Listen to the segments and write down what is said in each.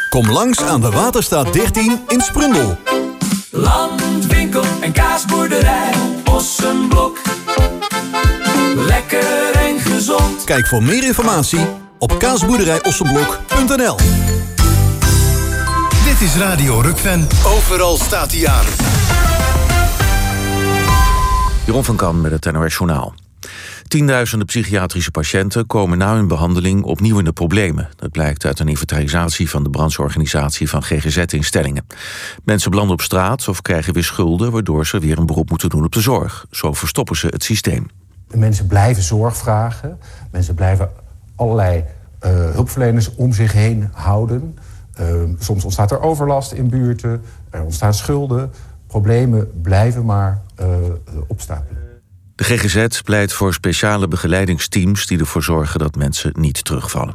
Kom langs aan de Waterstaat 13 in Sprundel. Landwinkel en kaasboerderij Ossenblok. Lekker en gezond. Kijk voor meer informatie op kaasboerderijossenblok.nl. Dit is Radio Rukven. Overal staat hij aan. Jeroen van Kan met het NOS Journaal. Tienduizenden psychiatrische patiënten komen na hun behandeling opnieuw in de problemen. Dat blijkt uit een inventarisatie van de brancheorganisatie van GGZ-instellingen. Mensen belanden op straat of krijgen weer schulden, waardoor ze weer een beroep moeten doen op de zorg. Zo verstoppen ze het systeem. Mensen blijven zorg vragen. Mensen blijven allerlei hulpverleners om zich heen houden. Soms ontstaat er overlast in buurten. Er ontstaan schulden. Problemen blijven maar opstapelen. De GGZ pleit voor speciale begeleidingsteams die ervoor zorgen dat mensen niet terugvallen.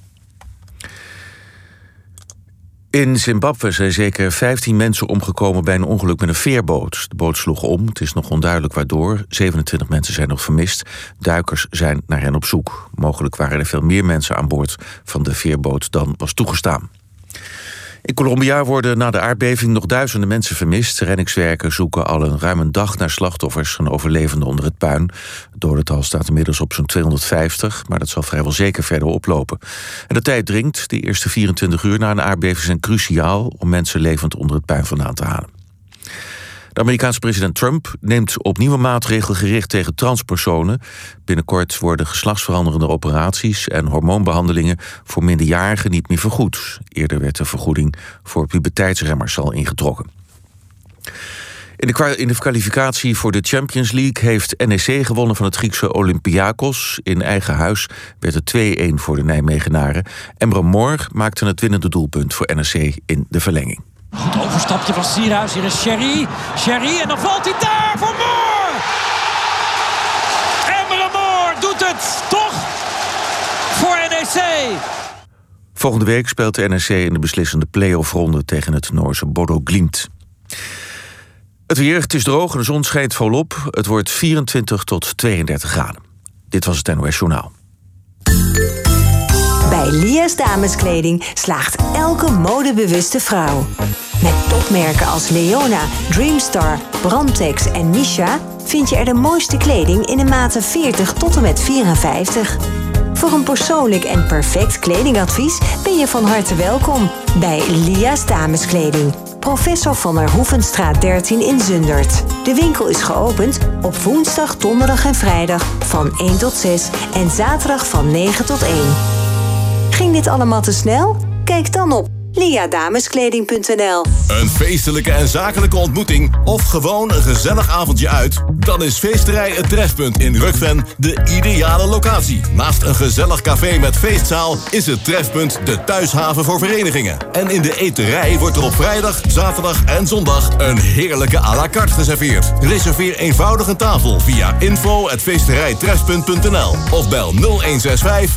In Zimbabwe zijn zeker 15 mensen omgekomen bij een ongeluk met een veerboot. De boot sloeg om, het is nog onduidelijk waardoor. 27 mensen zijn nog vermist. Duikers zijn naar hen op zoek. Mogelijk waren er veel meer mensen aan boord van de veerboot dan was toegestaan. In Colombia worden na de aardbeving nog duizenden mensen vermist. Reddingswerkers zoeken al ruim een dag naar slachtoffers en overlevenden onder het puin. Het dodental staat inmiddels op zo'n 250, maar dat zal vrijwel zeker verder oplopen. En de tijd dringt. De eerste 24 uur na een aardbeving zijn cruciaal om mensen levend onder het puin vandaan te halen. De Amerikaanse president Trump neemt opnieuw maatregelen gericht tegen transpersonen. Binnenkort worden geslachtsveranderende operaties en hormoonbehandelingen voor minderjarigen niet meer vergoed. Eerder werd de vergoeding voor puberteitsremmers al ingetrokken. In de kwalificatie voor de Champions League heeft NEC gewonnen van het Griekse Olympiakos. In eigen huis werd het 2-1 voor de Nijmegenaren. Emre Mor maakte het winnende doelpunt voor NEC in de verlenging. Goed overstapje van Sierhuis. Hier is Sherry. Sherry en dan valt hij daar voor Moor. Emre Moor doet het toch voor NEC. Volgende week speelt de NEC in de beslissende play-off-ronde tegen het Noorse Bodo Glimt. Het weer, het is droog en de zon schijnt volop. Het wordt 24 tot 32 graden. Dit was het NOS Journaal. Bij Lia's Dameskleding slaagt elke modebewuste vrouw. Met topmerken als Leona, Dreamstar, Brantex en Misha vind je er de mooiste kleding in de maten 40 tot en met 54. Voor een persoonlijk en perfect kledingadvies ben je van harte welkom bij Lia's Dameskleding. Professor van der Hoevenstraat 13 in Zundert. De winkel is geopend op woensdag, donderdag en vrijdag van 1 tot 6 en zaterdag van 9 tot 1. Ging dit allemaal te snel? Kijk dan op liadameskleding.nl. Een feestelijke en zakelijke ontmoeting of gewoon een gezellig avondje uit? Dan is Feesterij Het Trefpunt in Rukven de ideale locatie. Naast een gezellig café met feestzaal is het Trefpunt de thuishaven voor verenigingen. En in de eterij wordt er op vrijdag, zaterdag en zondag een heerlijke à la carte geserveerd. Reserveer eenvoudig een tafel via info@feesterijtrefpunt.nl of bel 0165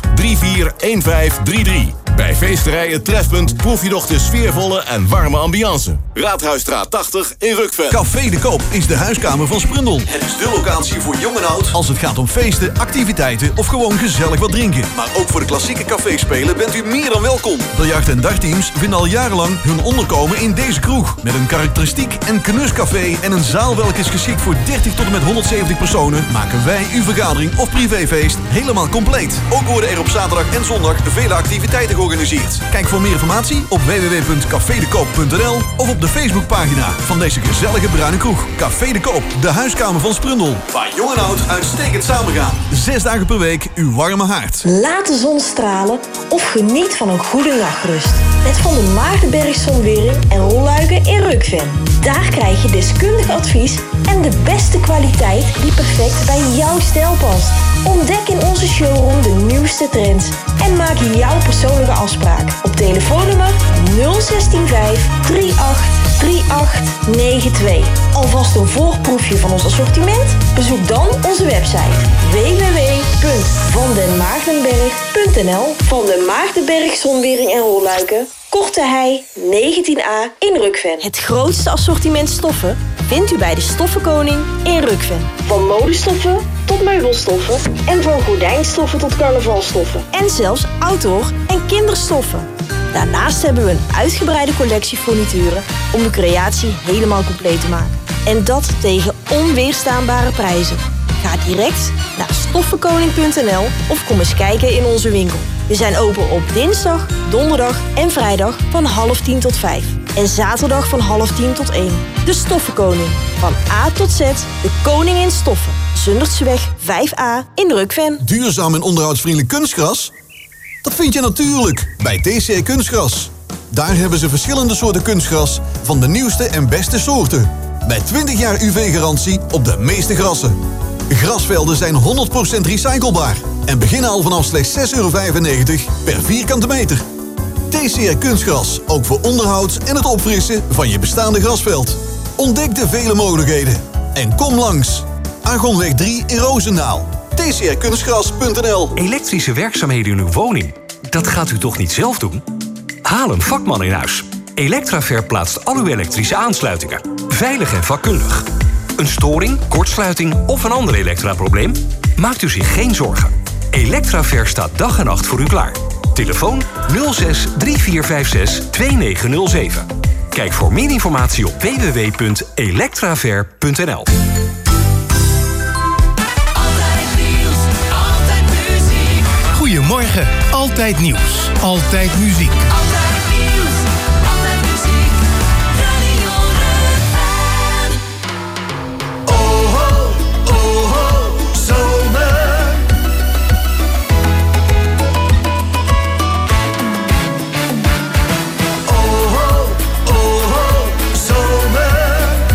341533. Bij Feesterij Het Trefpunt proef je nog de sfeervolle en warme ambiance. Raadhuisstraat 80 in Rukven. Café de Koop is de huiskamer van Sprundel. Het is de locatie voor jong en oud als het gaat om feesten, activiteiten of gewoon gezellig wat drinken. Maar ook voor de klassieke caféspelen bent u meer dan welkom. Biljart- en dartteams vinden al jarenlang hun onderkomen in deze kroeg. Met een karakteristiek en knuscafé en een zaal welke is geschikt voor 30 tot en met 170 personen, maken wij uw vergadering of privéfeest helemaal compleet. Ook worden er op zaterdag en zondag vele activiteiten georganiseerd. Kijk voor meer informatie op www.cafedekoop.nl of op de Facebookpagina van deze gezellige bruine kroeg. Café de Koop, de huiskamer van Sprundel. Waar jong en oud uitstekend samengaan. 6 dagen per week uw warme haard. Laat de zon stralen of geniet van een goede nachtrust. Met Van der Maartenberg Zonwering en Rolluiken in Rukven. Daar krijg je deskundig advies en de beste kwaliteit die perfect bij jouw stijl past. Ontdek in onze showroom de nieuwste trends en maak jouw persoonlijke afspraak op telefoonnummer 0165 383892. Alvast een voorproefje van ons assortiment? Bezoek dan onze website www.vandenmaartenberg.nl. Van den Maartenberg Zonwering en Rolluiken, Korte Hei 19A in Rukven. Het grootste assortiment stoffen vindt u bij de Stoffenkoning in Rukven. Van modestoffen tot meubelstoffen en van gordijnstoffen tot carnavalstoffen. En zelfs outdoor en kinderstoffen. Daarnaast hebben we een uitgebreide collectie furnituren om de creatie helemaal compleet te maken. En dat tegen onweerstaanbare prijzen. Ga direct naar stoffenkoning.nl of kom eens kijken in onze winkel. We zijn open op dinsdag, donderdag en vrijdag van 9:30 tot 5. En zaterdag van 9:30 tot 1. De Stoffenkoning. Van A tot Z, de koning in stoffen. Zundertseweg 5A in Rukven. Duurzaam en onderhoudsvriendelijk kunstgras? Dat vind je natuurlijk bij TCR Kunstgras. Daar hebben ze verschillende soorten kunstgras van de nieuwste en beste soorten. Met 20 jaar UV-garantie op de meeste grassen. Grasvelden zijn 100% recyclebaar en beginnen al vanaf slechts €6,95 per vierkante meter. TCR Kunstgras, ook voor onderhoud en het opfrissen van je bestaande grasveld. Ontdek de vele mogelijkheden en kom langs. Argonweg 3 in Roosendaal. tcrkunstgras.nl. Elektrische werkzaamheden in uw woning, dat gaat u toch niet zelf doen? Haal een vakman in huis. Electraver plaatst al uw elektrische aansluitingen. Veilig en vakkundig. Een storing, kortsluiting of een ander elektraprobleem? Maakt u zich geen zorgen. Electraver staat dag en nacht voor u klaar. Telefoon 06 3456 2907. Kijk voor meer informatie op www.electraver.nl. Goedemorgen, altijd nieuws, altijd muziek. Altijd nieuws, altijd muziek. Radio Rukven. Oh ho, zomer. Oh ho, zomer.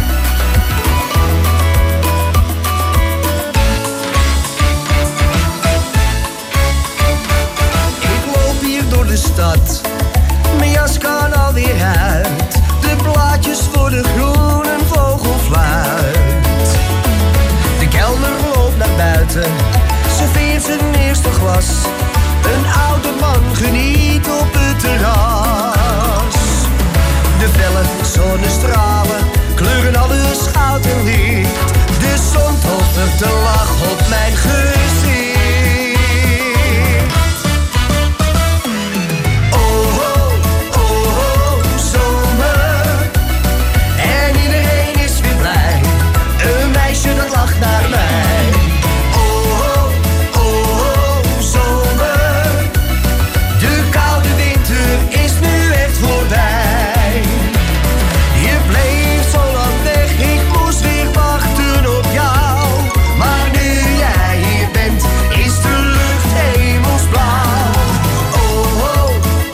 Ik loop hier door de stad, mijn jas kan alweer uit. De blaadjes worden groen, een vogel fluit. De kelner loopt naar buiten, serveert zijn eerste glas. Een oude man geniet op het terras. De felle zonnestralen kleuren alles goud en licht. De zon tovert de lach op mijn gezicht. Dat lacht naar mij. Oh, zomer. De koude winter is nu echt voorbij. Je bleef zo lang weg, ik moest weer wachten op jou. Maar nu jij hier bent, is de lucht hemelsblauw. Oh,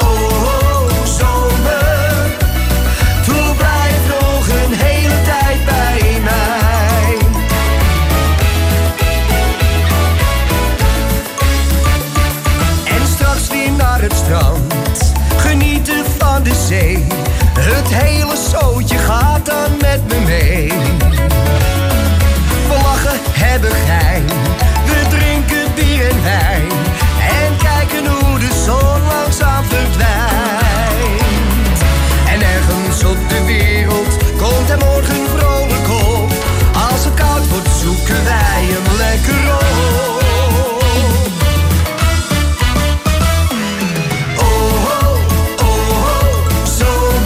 zomer. Toen blijf nog een hele tijd bij mij. Het strand, genieten van de zee. Het hele zootje gaat dan met me mee. We lachen, hebben gein, we drinken bier en wijn. En kijken hoe de zon langzaam verdwijnt. En ergens op de wereld komt er morgen vrolijk op. Als het koud wordt zoeken wij hem lekker op. Zomer.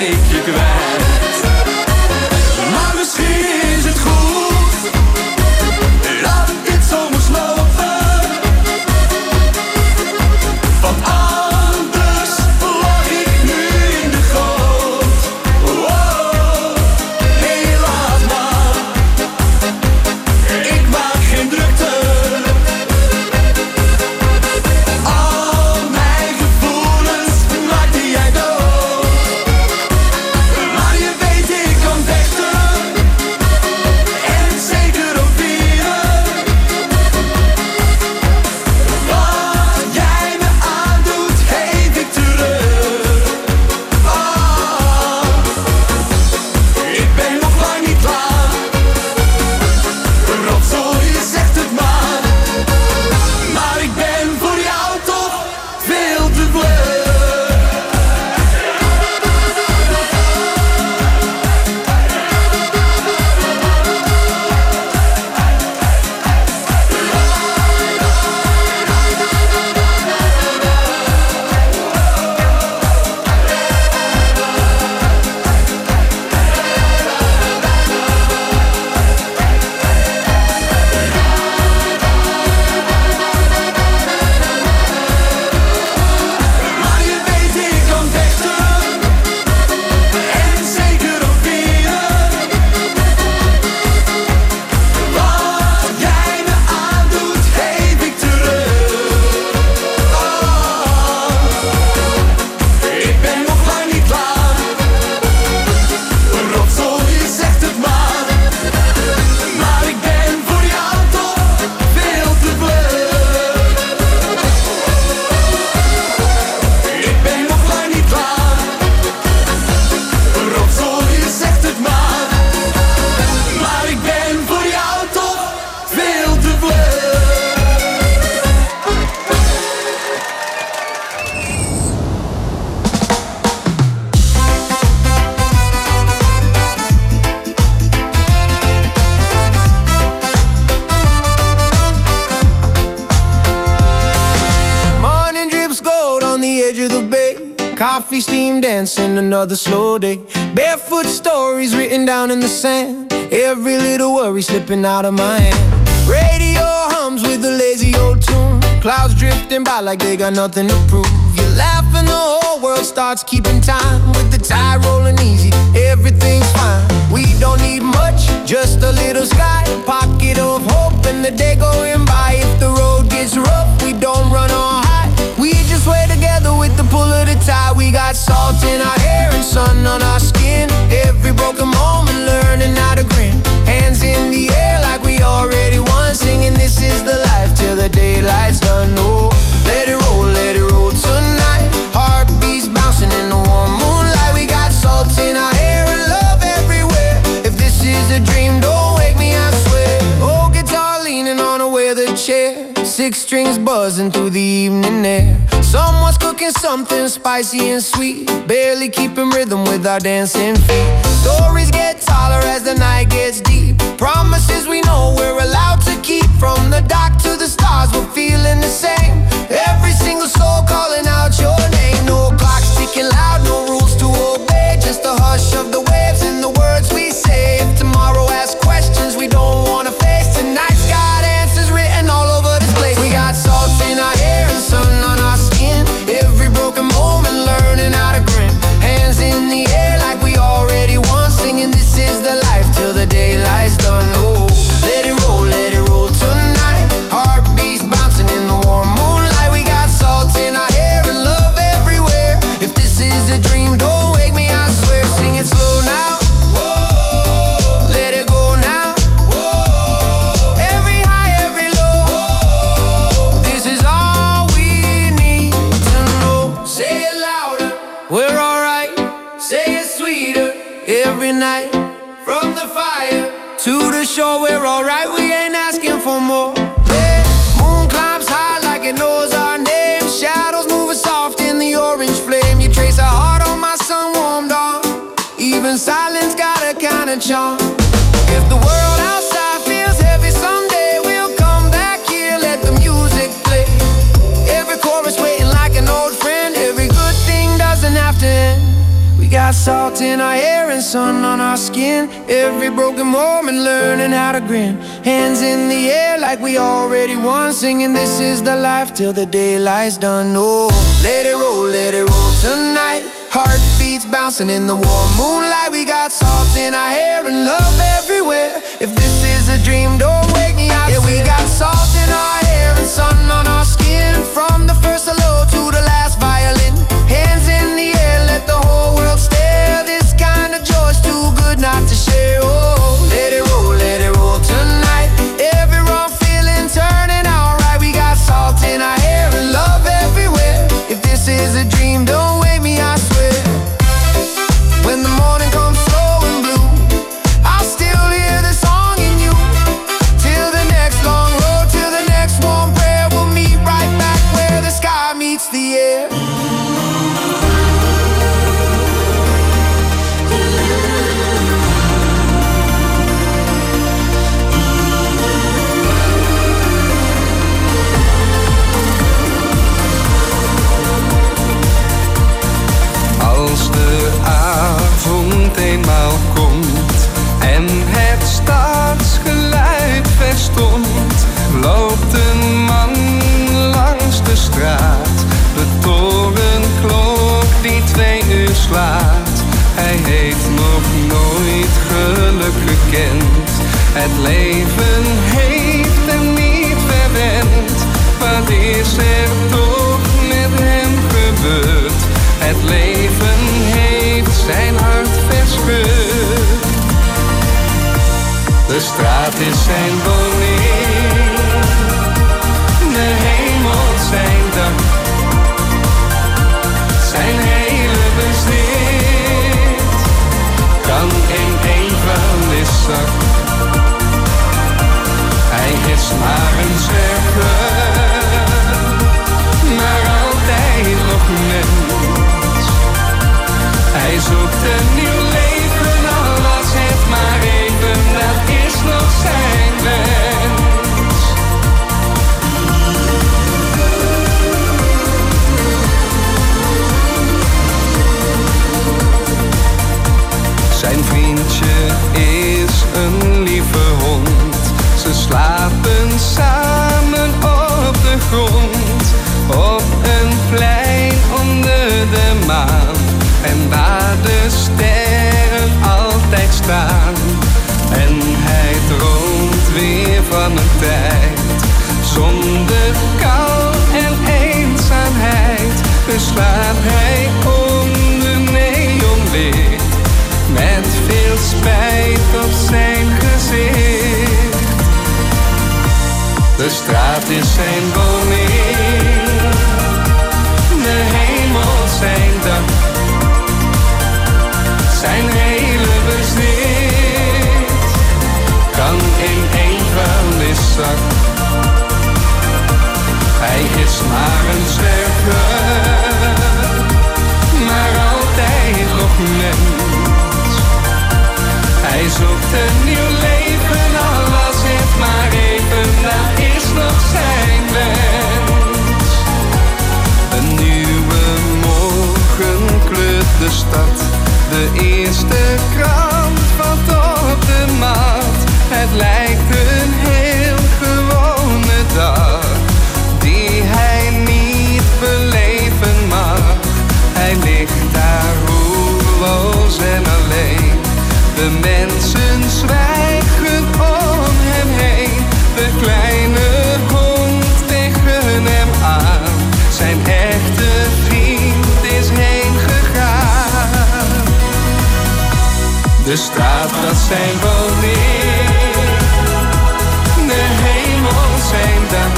ben ik je kwijt. Maar misschien is het goed dat dit zo moest lopen, want anders lag ik nu in de goot. Oh, nee, laat maar, ik maak geen drukte. Al mijn gevoelens maakte jij dood. Maar je weet ik kan vechten en zeker ook vieren. Wat jij me aandoet geef ik terug. Oh, ik ben nog lang niet klaar. Rotzooi, je zegt het maar. Maar ik ben voor jou toch veel te bleu. Maar je weet ik kan vechten en zeker ook vieren. Wat jij me aandoet geef ik terug. Oh, ik ben nog lang niet klaar. Rotzooi, je zegt het maar. Maar ik ben voor jou toch veel te bleu. Ik ben nog lang niet klaar. Rotzooi, je zegt het maar. Maar ik ben voor jou toch veel te bleu. Morning drips gold on the edge of the bay. Coffee steam dancing, another slow day. Barefoot stories written down in the sand. Every little worry slipping out of my hand. Radio hums with a lazy old tune. Clouds drifting by like they got nothing to prove. You laugh and the whole world starts keeping time. With the tide rolling easy, everything's fine. We don't need much, just a little sky, a pocket of hope, and the day going by. If the road gets rough, we don't run on high. We just sway together with the pull of the tide. We got salt in our hair and sun on our skin. Every broken moment learning how to grin. Hands in the air like we already won. Singing this is the life till the daylight's done. Oh, let it roll tonight. Heartbeats bouncing in the warm moonlight. We got salt in our hair and love everywhere. If this is a dream, don't wake me, I swear. Oh, guitar leaning on a weather chair. Six strings buzzing through the evening air. Someone's cooking something spicy and sweet. Barely keeping rhythm with our dancing feet. Stories get taller as the night gets deep. Promises we know we're allowed to keep. From the dark to the stars, we're feeling the same. Every single soul calling out your name. No clocks ticking loud, no rules to obey. Just the hush of the waves and the words we say. If tomorrow asks questions we don't wanna face, tonight's got answers written all over this place. We got salt in our hair and sun on our skin. Every broken moment learning how to grin. Hands in the air like we already won. Singing this is the life till the daylight's done. Oh, let it roll tonight. Heartbeats bouncing in the warm moonlight. We got salt in our hair and love everywhere. If this is a dream, don't wake me, I swear. Sing it slow now. Whoa, let it go now. Whoa, every high, every low. Whoa, this is all we need to know. Say it louder, we're alright. Say it sweeter every night. From the fire to the shore, we're alright. We ain't asking for more. Yeah, moon climbs high like it knows our name. Shadows moving soft in the orange flame. You trace a heart on my sun-warmed arm. Even silence got a kind of charm. If the world outside feels heavy someday, we'll come back here, let the music play. Every chorus waiting like an old friend. Every good thing doesn't have to end. We got salt in our hair and sun on our skin. Every broken moment learning how to grin. Hands in the air like we already won. Singing this is the life till the daylight's done. Oh, let it roll tonight. Heartbeats bouncing in the warm moonlight. We got salt in our hair and love everywhere. If this is a dream, don't wake me up. Yeah, we got salt in our hair and sun on our skin. From the first hello to the last violin. Hands in the air, let the whole world stare. This kind of joy's too good not to share. Oh, let it roll tonight. Every wrong feeling turning alright. We got salt in our hair and love everywhere. If this is a dream, don't wake me, I swear. When the morning comes slow and blue, I'll still hear the song in you. Till the next long road, till the next warm prayer. We'll meet right back where the sky meets the air. Als de avond eenmaal komt en het stadsgeluid verstomt, loopt een man langs de straat, de torenklok die 2 uur slaat. Hij heeft nog nooit geluk gekend, het leven heeft hem niet verwend. Wat is er toch met hem gebeurd? Het leven heeft zijn hart verscheurd. De straat is zijn woning, de hemel zijn dak, zijn hele bezit kan in één vuilniszak. Hij is maar een zwerver, maar altijd nog mens. Hij zoekt een nieuw leven, al was het maar even, dat is nog zijn wens. Zijn vriendje is een lieve hond, ze slapen samen op de grond, op een plein onder de maan. En waar de sterren altijd staan. En hij droomt weer van een tijd zonder kou en eenzaamheid. Beslaat hij onder neonlicht, met veel spijt op zijn gezicht. De straat is zijn woning, de hemel zijn dak, zijn hele bezit kan in één vuilniszak. Hij is maar een zwerver, maar altijd nog mens. Hij zoekt een nieuw leven, al was het maar even, dat is nog zijn wens. Een nieuwe morgen kleurt de stad. De eerste krant valt op de mat. Het lijkt een heel gewone dag, die hij niet beleven mag. Hij ligt daar roerloos en alleen. De mensen zwijgen om hem heen. De kleine hond tegen hem aan. Zijn echte vriend is heen gegaan. De straat was zijn woning, de hemel zijn dak,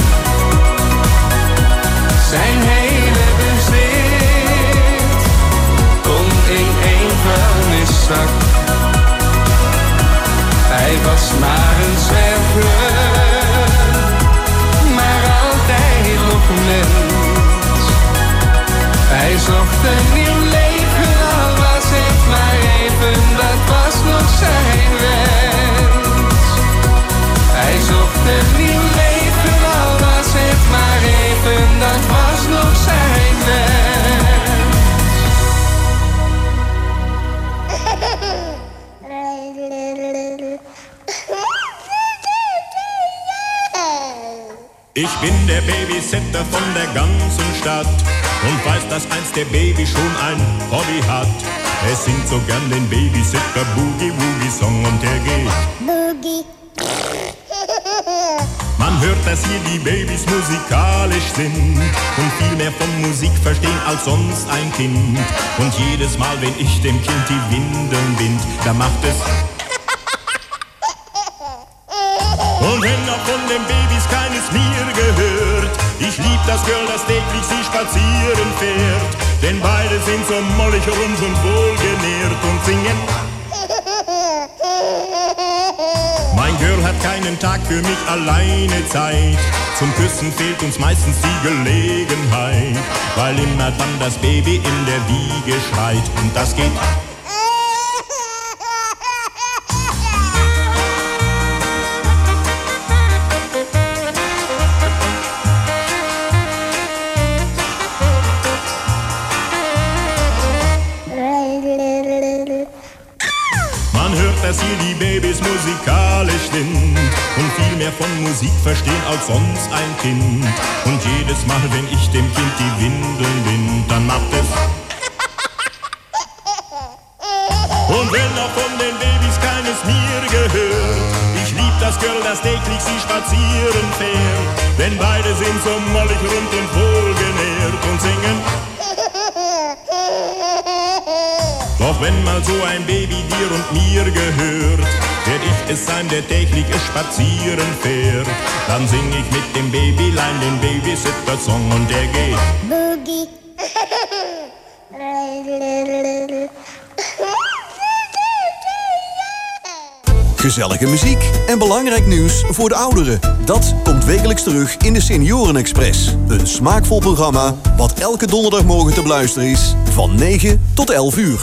zijn hele bezit kon in één vuilniszak. Hij was maar een zwerver, maar altijd nog mens. Hij zocht een nieuw leven, al was het maar even, dat was nog zijn wens. Hij zocht een nieuw leven, al was het maar even, dat was nog zijn wens. Ich bin der Babysitter von der ganzen Stadt und weiß, dass einst der Baby schon ein Hobby hat. Er singt so gern den Babysitter Boogie Woogie Song und der geht Boogie. Man hört, dass hier die Babys musikalisch sind und viel mehr von Musik verstehen als sonst ein Kind. Und jedes Mal, wenn ich dem Kind die Windeln bind, da macht es und wenn auch von den Babys keines mir gehört, ich lieb das Girl, das täglich sie spazieren fährt. Denn beide sind so mollig rund und wohlgenährt und singen. Mein Girl hat keinen Tag für mich alleine Zeit. Zum Küssen fehlt uns meistens die Gelegenheit, weil immer dann das Baby in der Wiege schreit. Und das geht dass hier die Babys musikalisch sind und viel mehr von Musik verstehen als sonst ein Kind. Und jedes Mal, wenn ich dem Kind die Windeln bind, dann macht es und wenn auch von den Babys keines mir gehört, ich lieb das Girl, das täglich sie spazieren fährt. Denn beide sind so mollig rund und wohlgenährt und singen. Doch wenn mal so ein Baby dir und mir gehört, werd ich es sein, der täglich spazieren fährt. Dann sing ich mit dem Babylein den Babysitter-Song und der geht Boogie. Gezellige muziek en belangrijk nieuws voor de ouderen. Dat komt wekelijks terug in de Senioren Express. Een smaakvol programma wat elke donderdagmorgen te beluisteren is van 9 tot 11 uur.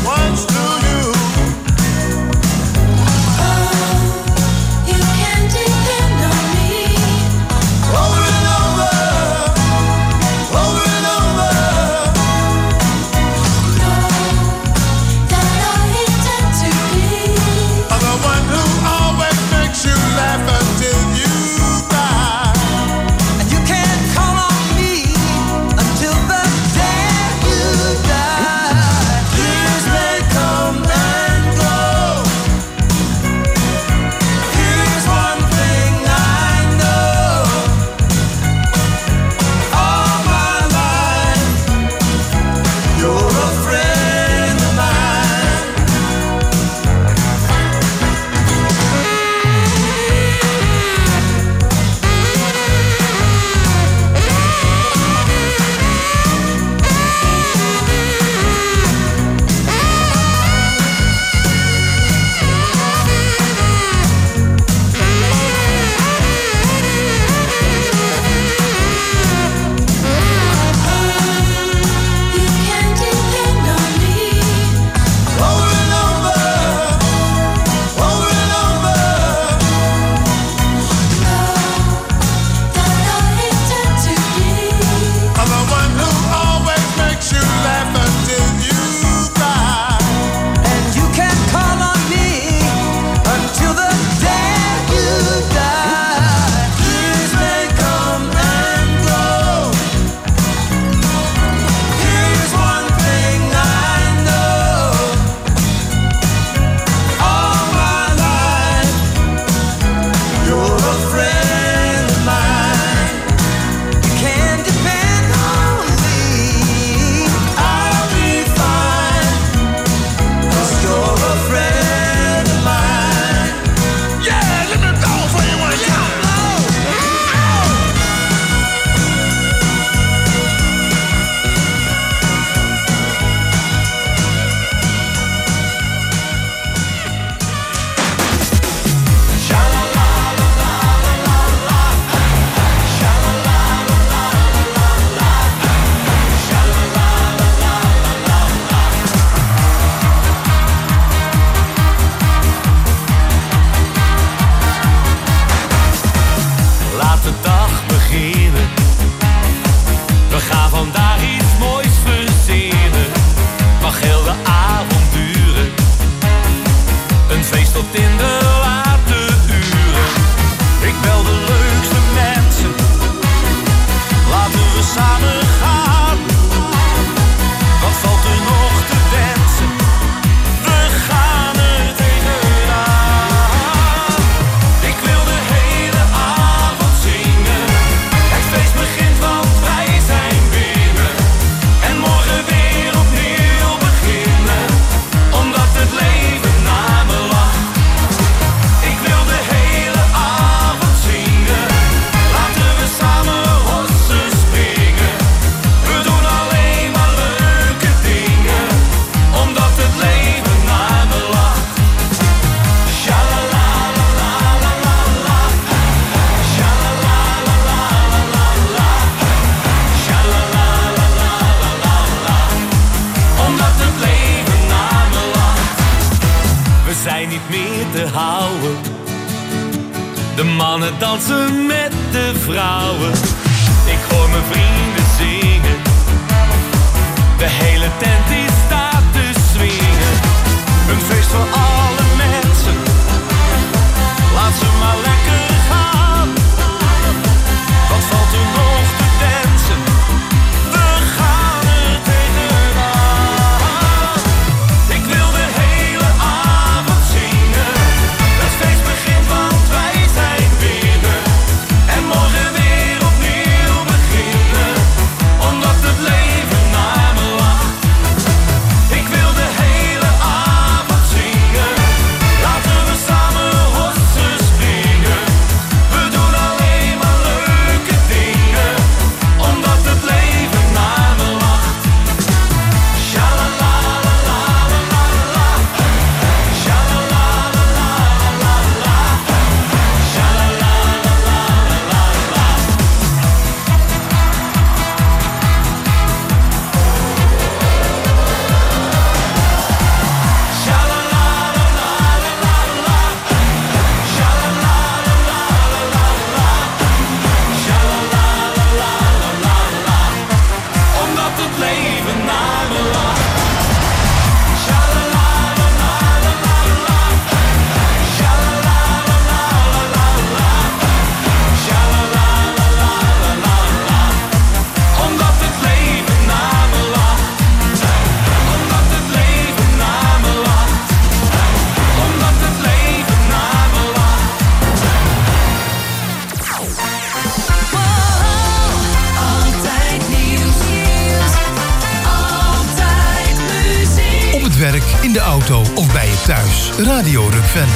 De mannen dansen met de vrouwen. Ik hoor mijn vrienden zingen. De hele tent die staat te swingen. Een feest voor alle mensen. Laat ze maar lekker gaan. Wat valt er nog te dansen? We gaan er tegenaan. Ik wil de hele avond zingen. Het feest begint, want wij zijn binnen. En morgen weer opnieuw beginnen. Omdat het leven naar me lacht. werk, in de auto of bij je thuis. Radio Rukven.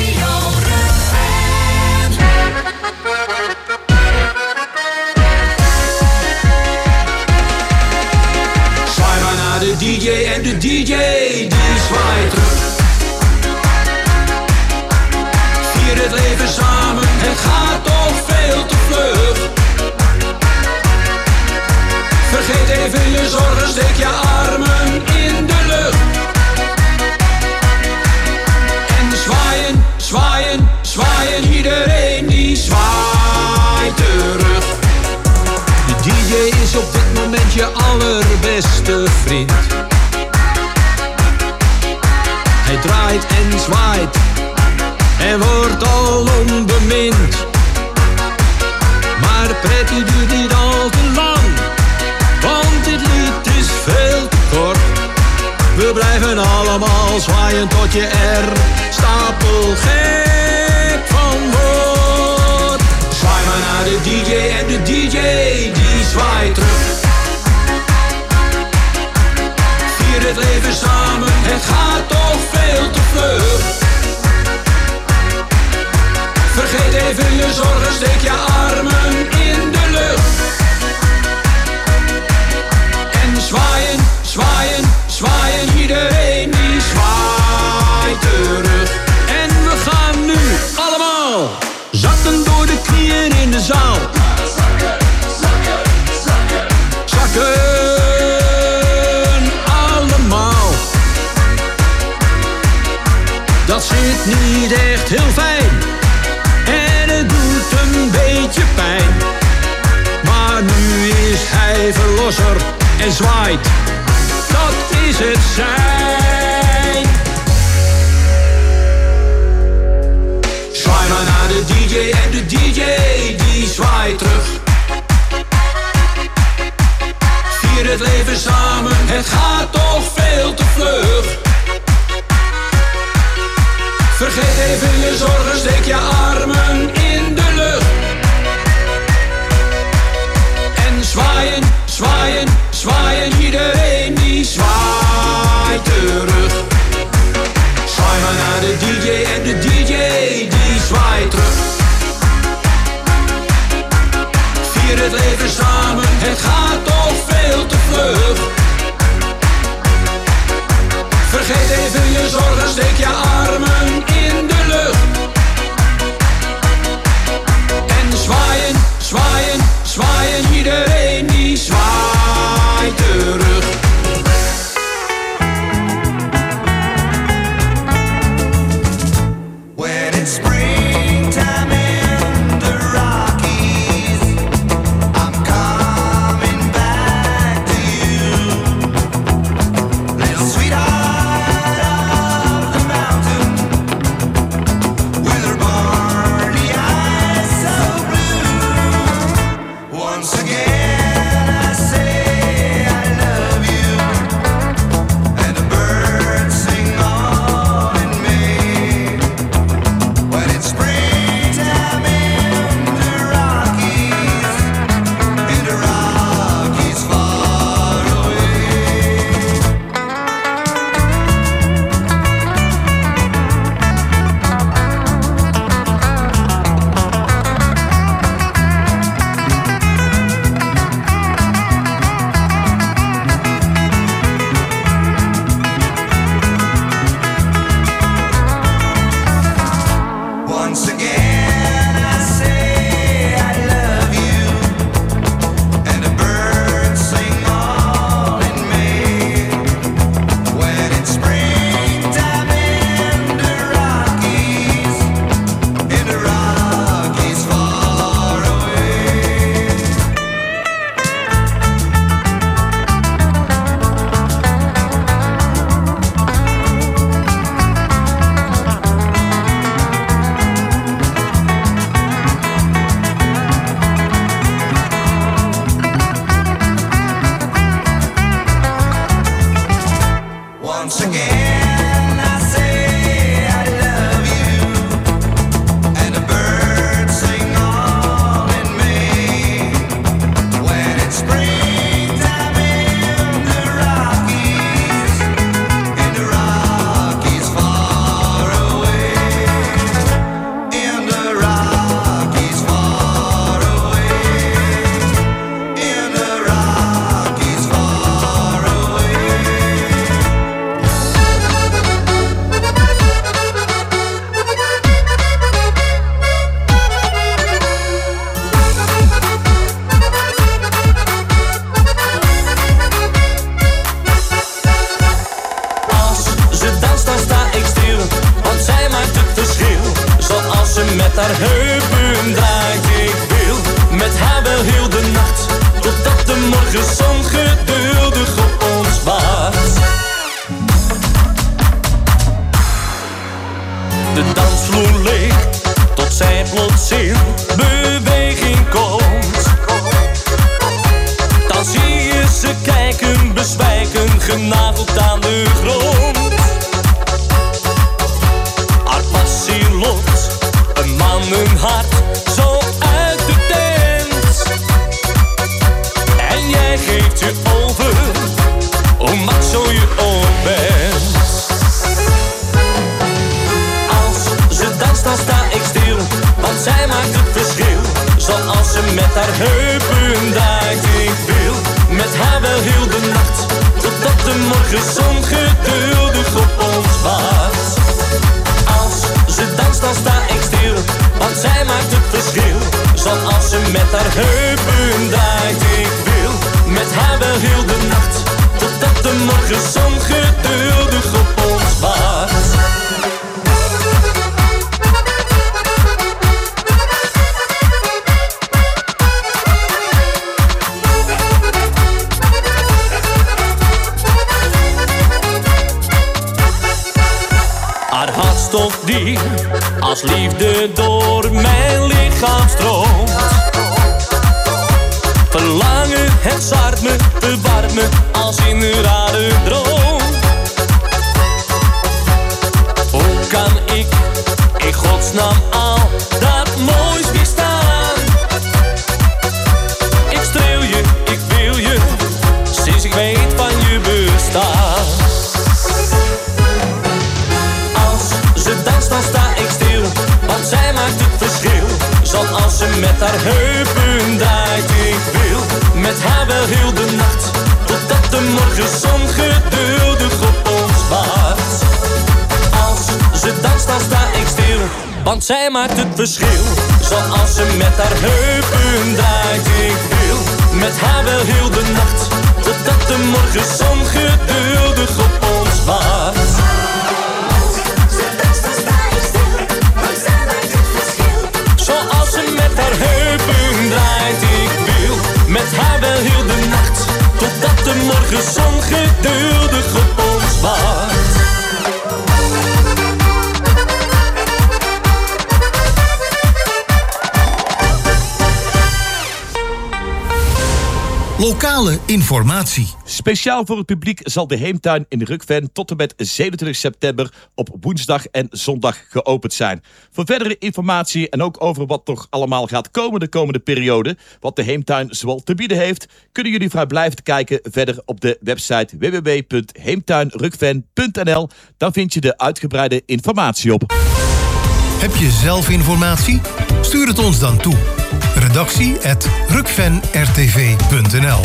Zwaai maar naar de DJ en de DJ die zwaait terug. Vier het leven samen, het gaat toch veel te vlug. Vergeet even je zorgen, steek je armen in de lucht. En zwaaien, zwaaien, zwaaien, iedereen die zwaait terug. De DJ is op dit moment je allerbeste vriend. Hij draait en zwaait en wordt al onbemind. Maar de pret die duurt niet al te lang, want dit lied is veel te kort. We blijven allemaal zwaaien tot je er stapelgek van wordt. Zwaai maar naar de DJ en de DJ die zwaait terug. Vier het leven samen, het gaat toch veel te vlug. Vergeet even je zorgen, steek je armen in de lucht. En zwaaien, zwaaien, zwaaien, iedereen die zwaait terug. En we gaan nu allemaal zakken door de knieën in de zaal. Zakken, zakken, zakken, zakken, allemaal. Dat zit niet echt heel fijn en het doet een beetje pijn. Maar nu is hij verlosser en zwaait, dat is het zijn. Zwaai maar naar de DJ en de DJ die zwaait terug. Vier het leven samen, het gaat toch veel te vlug. Vergeet even je zorgen, steek je armen in de lucht. En zwaaien, zwaaien, zwaaien, iedereen die zwaait terug. Zwaai maar naar de DJ en de DJ die zwaait terug. Vier het leven samen, het gaat toch veel te vlug. Vergeet even je zorgen, steek je armen in de lucht. En zwaaien, zwaaien, zwaaien, iedereen die zwaait terug. When it's springtime in the Rockies, I'm coming back to you, little sweetheart of the mountain, with her barny eyes so blue. Once again I say I love you, and the birds sing all in May. When it's springtime in the Rockies far away. Once again I say I love you, and the birds sing all in May. When it's springtime in the Rockies far away. Once again I say I love you, and the birds sing all in May. When it's springtime in the Rockies ze danst dan sta ik stil, want zij maakt het verschil. Zoals ze met haar heupen draait, ik wil met haar wel heel de nacht, totdat de morgenzon geduldig op ons wacht. De dansvloer leeg, tot zij plots in beweging komt. Dan zie je ze kijken, bezwijken, genageld aan de grond. Haar passie lokt een mannenhart zo uit de tent. En jij geeft je over, hoe macho je ook bent. Dan sta ik stil, want zij maakt het verschil. Zoals ze met haar heupen draait, ik wil met haar wel heel de nacht, totdat de morgenzon geduldig op ons wacht. Als ze danst dan sta ik stil, want zij maakt het verschil. Zoals ze met haar heupen draait, ik wil met haar wel heel de nacht, totdat de morgenzon geduldig op ons wacht. Stof die als liefde door mijn lichaam stroomt. Verlangen, het zaart me, verwarmt me als in een rare droom. Hoe kan ik in godsnaam al dat moois weerstaan? Ik streel je, ik wil je, sinds ik weet van je bestaan. Dan sta ik stil, want zij maakt het verschil. Zoals ze met haar heupen draait, ik wil met haar wel heel de nacht, totdat de morgenzon geduldig op ons wacht. Als ze danst, dan sta ik stil, want zij maakt het verschil. Zoals ze met haar heupen draait, ik wil met haar wel heel de nacht, totdat de morgenzon geduldig op ons wacht. Met haar wel heel de nacht, totdat de morgenzon geduldig op ons wacht. Lokale informatie. Speciaal voor het publiek zal de Heemtuin in Rukven tot en met 27 september op woensdag en zondag geopend zijn. Voor verdere informatie en ook over wat toch allemaal gaat komen de komende periode, wat de Heemtuin zoal te bieden heeft, kunnen jullie vrijblijvend kijken verder op de website www.heemtuinrukven.nl. Dan vind je de uitgebreide informatie op. Heb je zelf informatie? Stuur het ons dan toe. redactie@rukvenrtv.nl.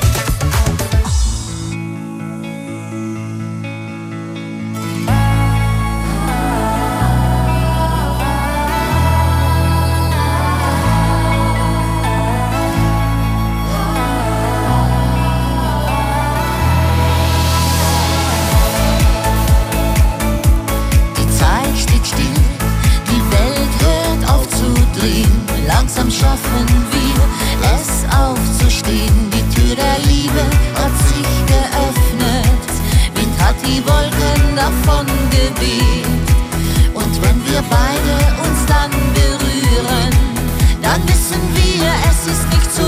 Langsam schaffen wir es aufzustehen. Die Tür der Liebe hat sich geöffnet. Wind hat die Wolken davon geweht. Und wenn wir beide uns dann berühren, dann wissen wir, es ist nicht zu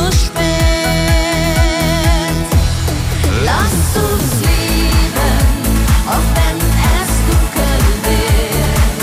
spät. Lass uns leben, auch wenn es dunkel wird.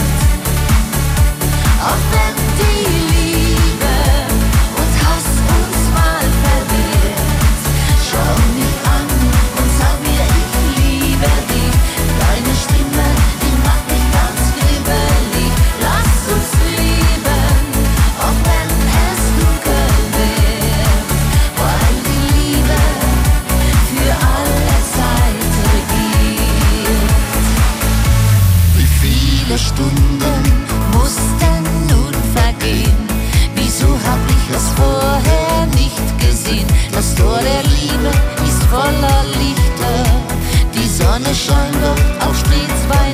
Auch wenn die Liebe und Hass uns mal verwirrt. Schau mich an und sag mir, ich liebe dich. Deine Stimme, die macht mich ganz kribbelig. Lass uns leben, auch wenn es dunkel wird. Weil die Liebe für alle Zeit regiert. Wie viele Stunden mussten nun vergehen? Wieso hab ich es vorher nicht gesehen? Das Tor der Liebe ist voller Lichter. Die Sonne scheint doch auch stets bei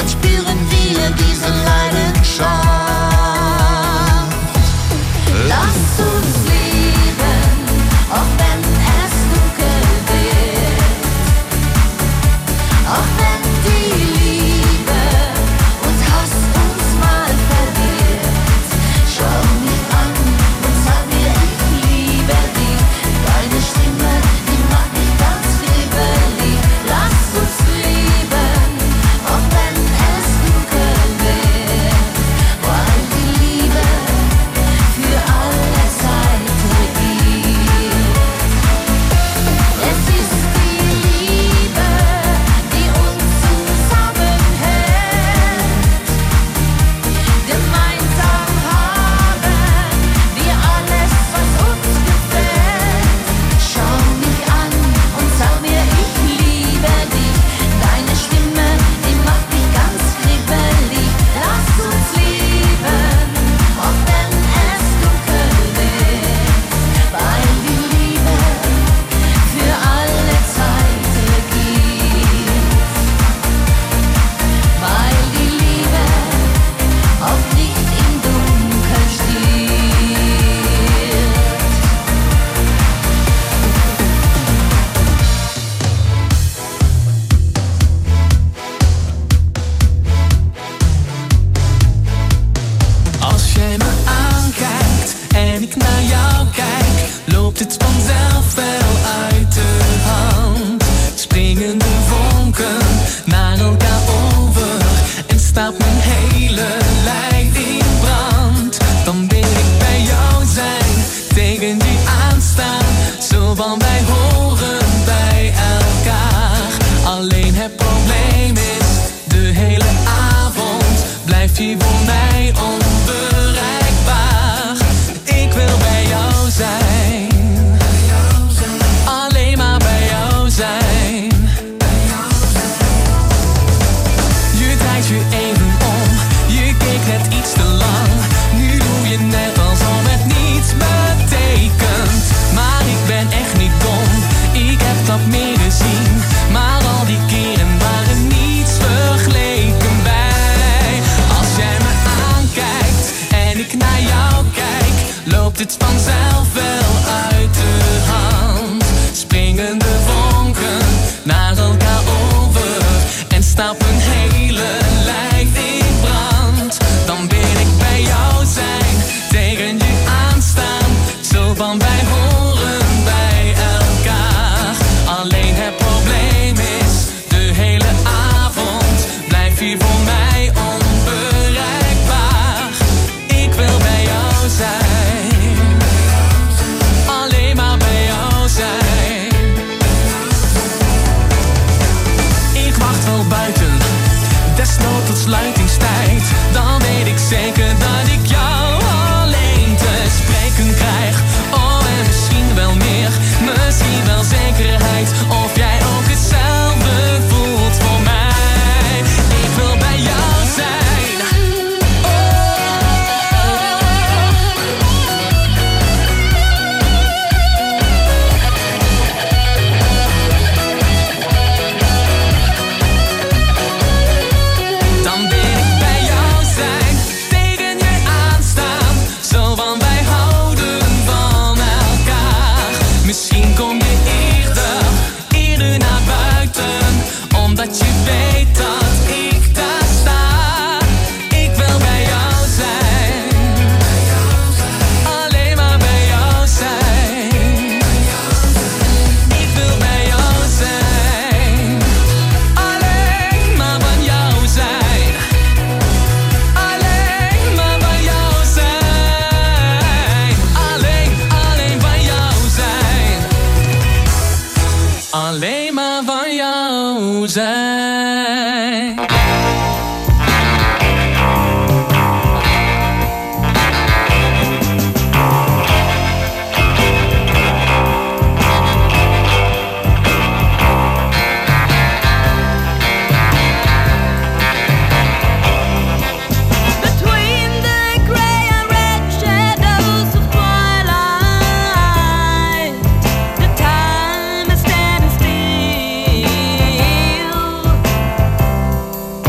dann spüren wir diese Leidenschaft. Lass uns leben, auch wenn es dunkel wird, auch wenn die Liebe und Hass uns mal verwirrt. Schau mich an und sag mir, ich liebe dich. Deine Stimme, die macht mich ganz kribbelig. Lass uns leben, auch wenn es dunkel wird, weil die Liebe für alle Zeit regiert. Es ist die Liebe, die uns zusammenhält. Gemeinsam haben wir alles, was uns gefällt. Schau mich an und sag mir, ich liebe dich. Deine Stimme, die macht mich ganz kribbelig. Lass uns leben, auch wenn es dunkel wird, weil die Liebe für alle Zeit regiert. Weil die Liebe auch nicht im Dunkeln stirbt. Als jij me aankijkt en ik naar jou kijk, loopt het vanzelf wel uit de hand. Springen de vonken naar elkaar over en staat mijn hele lijf in brand. Dan wil ik bij jou zijn, tegen je aanstaan, zo van wij horen bij elkaar. Alleen het probleem is, de hele avond blijft je voor mij onbereikbaar. Ik wil bij jou zijn, alleen maar bij jou zijn. Je draait je even om, je keek net iets te lang. Nu doe je net alsof het niets betekent. Maar ik ben echt niet dom, ik heb dat meer gezien. Maar al die keren waren niets vergeleken bij. Als jij me aankijkt en ik naar jou kijk, loopt het vanzelf wel uit de hand. Springen de vonken naar elkaar over en staat mijn hele lijf in brand. Dan wil ik bij jou zijn, tegen je aanstaan, zo van wij horen bij elkaar. Alleen het probleem is, de hele avond blijf je voor mij onbereikbaar. Ik wil bij jou zijn, alleen maar bij jou zijn. Ik wacht wel buiten, desnoods tot sluitingstijd. Dan weet ik zeker dat ik jou alleen te spreken krijg. Oh, en misschien wel meer, misschien wel zekerheid. Of jij ook hetzelfde voelt voor mij. Ik wil bij jou zijn. Dan wil ik bij jou zijn, tegen je aanstaan, zo van wij houden van elkaar. Misschien kom je eerder naar buiten, omdat je weet dat ik daar sta. Ik wil bij jou zijn, alleen maar bij jou zijn. Ik wil bij jou zijn, alleen maar van jou zijn. Alleen maar van jou zijn. Alleen van jou zijn. Alleen maar van jou zijn. Between the gray and red shadows of twilight, the time is standing still.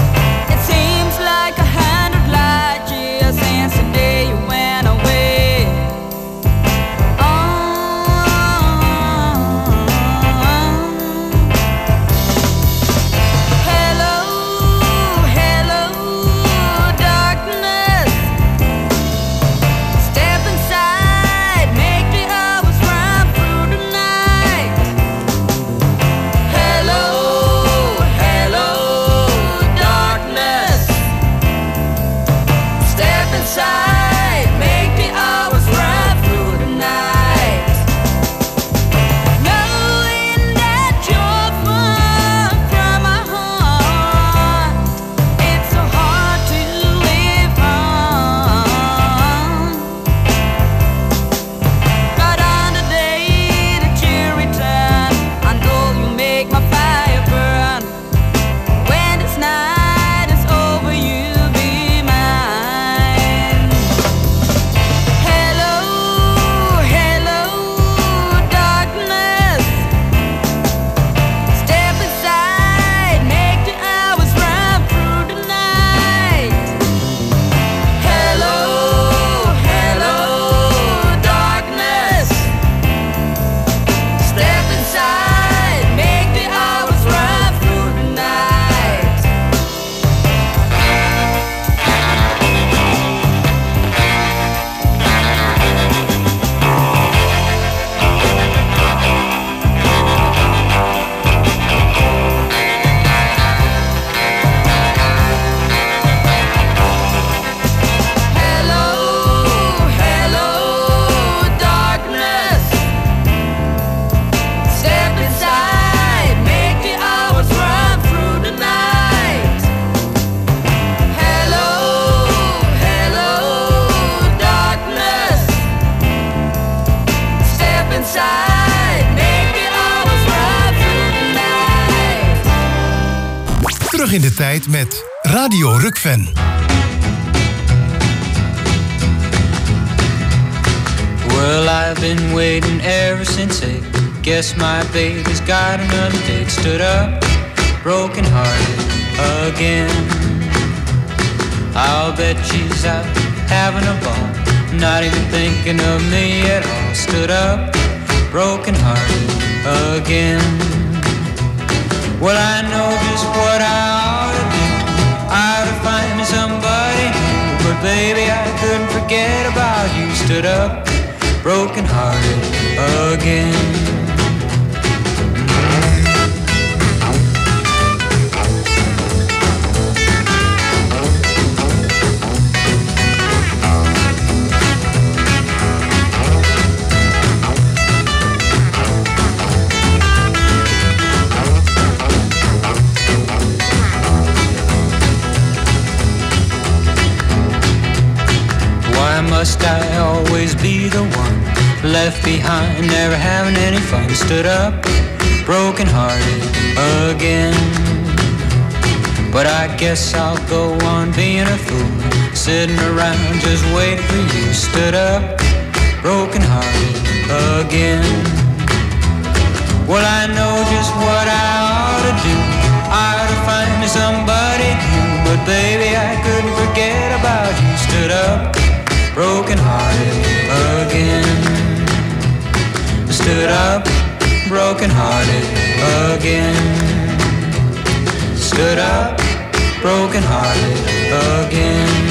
Terug in de tijd met Radio Rukven. Well, I've been waiting ever since I guess my baby's got another date. Stood up, broken hearted again. I'll bet she's out having a ball, not even thinking of me at all. Stood up, broken hearted again. Well, I know just what I ought to do. I ought to find me somebody new. But baby, I couldn't forget about you. Stood up, broken hearted again. Must I always be the one left behind, never having any fun? Stood up, broken hearted again. But I guess I'll go on being a fool, sitting around just waiting for you. Stood up, broken hearted again. Well, I know just what I ought to do. I ought to find me somebody new. But baby, I couldn't forget about you. Stood up, broken hearted again. Stood up, broken hearted again. Stood up, broken hearted again.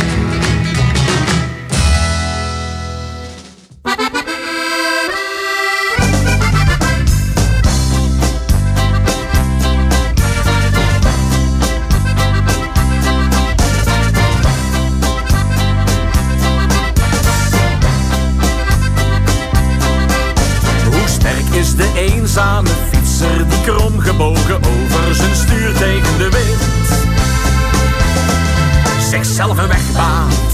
De eenzame fietser die kromgebogen over zijn stuur tegen de wind zichzelf een weg baant.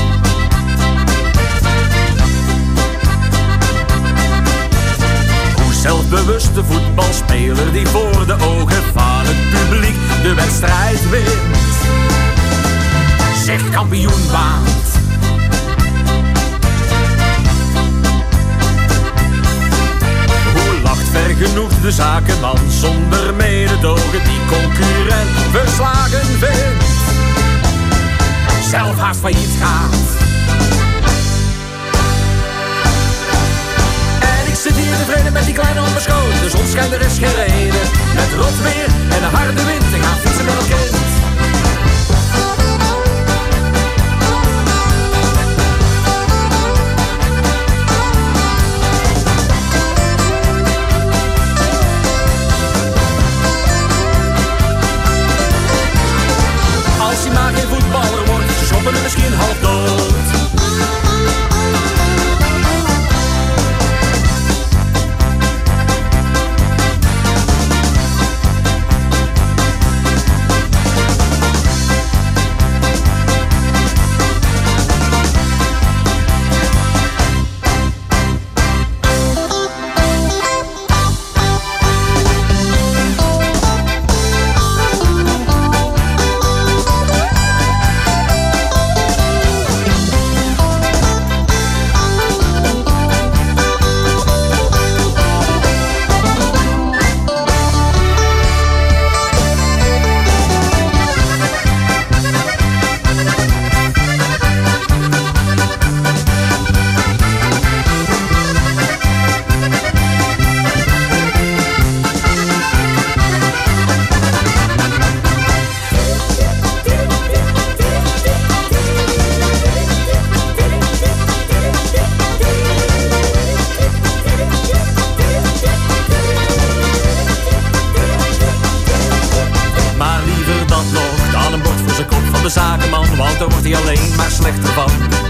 Hoe zelfbewuste voetbalspeler die voor de ogen van het publiek de wedstrijd wint, zich kampioen baant. Vergenoegd de zakenman zonder mededogen die concurrent verslagen vindt, zelf haast failliet gaat. En ik zit hier tevreden met die kleine onbeschoten. De zon schijnt, er is geen reden. Met rot weer en een harde wind te gaan fietsen met een kind. Als hij maar geen voetballer wordt, ze schoppen hem misschien half dood. de zakenman, want daar wordt hij alleen maar slechter van.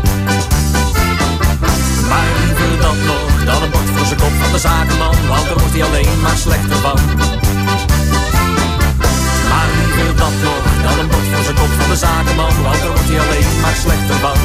Maar liever dat nog dan een bord voor zijn kop van de zakenman, want daar wordt hij alleen maar slechter van. Maar liever dat nog dan een bord voor zijn kop van de zakenman, want daar wordt hij alleen maar slechter van.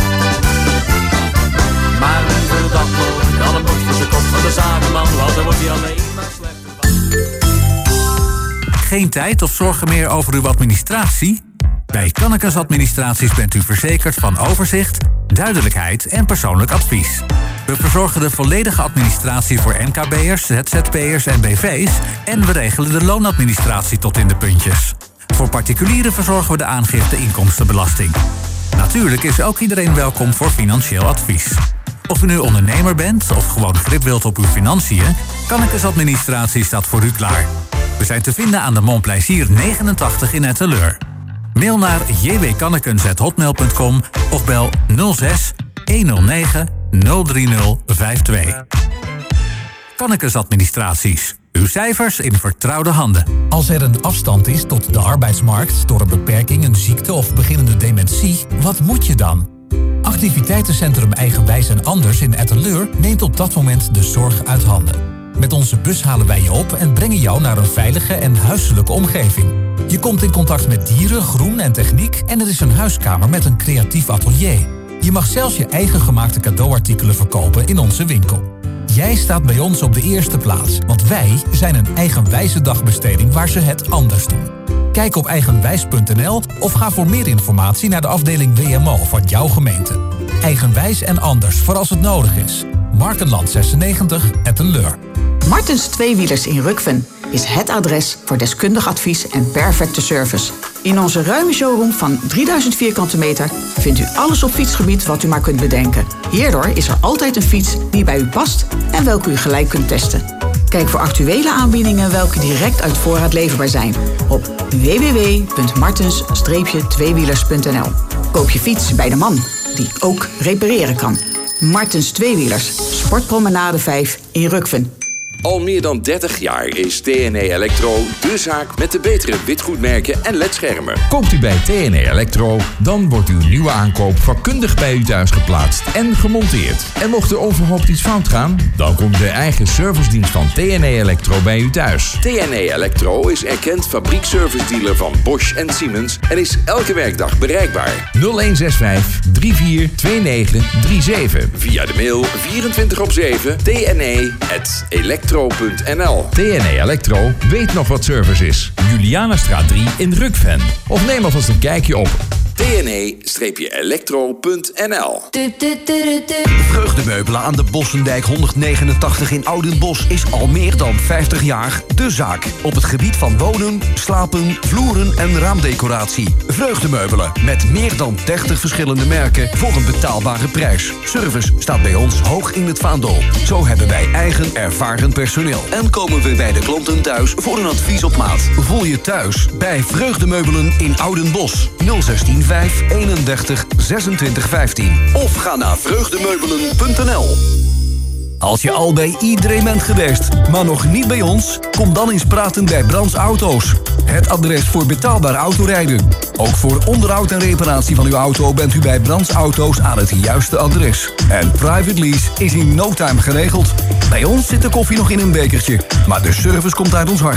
Maar liever dat nog dan een bord voor zijn kop van de zakenman, want daar wordt hij alleen maar slechter van. geen tijd of zorgen meer over uw administratie? Bij Kannekes Administraties bent u verzekerd van overzicht, duidelijkheid en persoonlijk advies. We verzorgen de volledige administratie voor MKB'ers, ZZP'ers en BV's... en we regelen de loonadministratie tot in de puntjes. Voor particulieren verzorgen we de aangifte inkomstenbelasting. Natuurlijk is ook iedereen welkom voor financieel advies. Of u nu ondernemer bent of gewoon grip wilt op uw financiën... Kannekes Administratie staat voor u klaar. We zijn te vinden aan de Montplaisir 89 in Etteleur. Mail naar jwkannekens@hotmail.com of bel 06 109 03052. Kannekes Administraties. Uw cijfers in vertrouwde handen. Als er een afstand is tot de arbeidsmarkt door een beperking, een ziekte of beginnende dementie, wat moet je dan? Activiteitencentrum Eigenwijs en Anders in Etteleur neemt op dat moment de zorg uit handen. Met onze bus halen wij je op en brengen jou naar een veilige en huiselijke omgeving. Je komt in contact met dieren, groen en techniek en er is een huiskamer met een creatief atelier. Je mag zelfs je eigen gemaakte cadeauartikelen verkopen in onze winkel. Jij staat bij ons op de eerste plaats, want wij zijn een eigenwijze dagbesteding waar ze het anders doen. Kijk op eigenwijs.nl of ga voor meer informatie naar de afdeling WMO van jouw gemeente. Eigenwijs en Anders, voor als het nodig is. Markenland 96, Etteleur. Martens Tweewielers in Rukven is het adres voor deskundig advies en perfecte service. In onze ruime showroom van 3000 vierkante meter vindt u alles op fietsgebied wat u maar kunt bedenken. Hierdoor is er altijd een fiets die bij u past en welke u gelijk kunt testen. Kijk voor actuele aanbiedingen welke direct uit voorraad leverbaar zijn op www.martens-tweewielers.nl. Koop je fiets bij de man die ook repareren kan. Martens Tweewielers, Sportpromenade 5 in Rukven. Al meer dan 30 jaar is TNE Electro de zaak met de betere witgoedmerken en ledschermen. Koopt u bij TNE Electro, dan wordt uw nieuwe aankoop vakkundig bij u thuis geplaatst en gemonteerd. En mocht er onverhoopt iets fout gaan, dan komt de eigen servicedienst van TNE Electro bij u thuis. TNE Electro is erkend fabriekservice-dealer van Bosch en Siemens en is elke werkdag bereikbaar. 0165 342937. Via de mail 24/7 tne@electro.nl. TNE Electro weet nog wat service is. Julianastraat 3 in Rukven. Of neem alvast een kijkje op tne-electro.nl. Vreugdemeubelen aan de Bossendijk 189 in Oudenbosch is al meer dan 50 jaar de zaak. Op het gebied van wonen, slapen, vloeren en raamdecoratie. Vreugdemeubelen met meer dan 30 verschillende merken voor een betaalbare prijs. Service staat bij ons hoog in het vaandel. Zo hebben wij eigen ervaren personeel. En komen we bij de klanten thuis voor een advies op maat. Voel je thuis bij Vreugdemeubelen in Oudenbosch 016 5 31 26 15. Of ga naar vreugdemeubelen.nl. Als je al bij iedereen bent geweest, maar nog niet bij ons, kom dan eens praten bij Brands Auto's. Het adres voor betaalbaar autorijden. Ook voor onderhoud en reparatie van uw auto bent u bij Brands Auto's aan het juiste adres. En private lease is in no time geregeld. Bij ons zit de koffie nog in een bekertje, maar de service komt uit ons hart.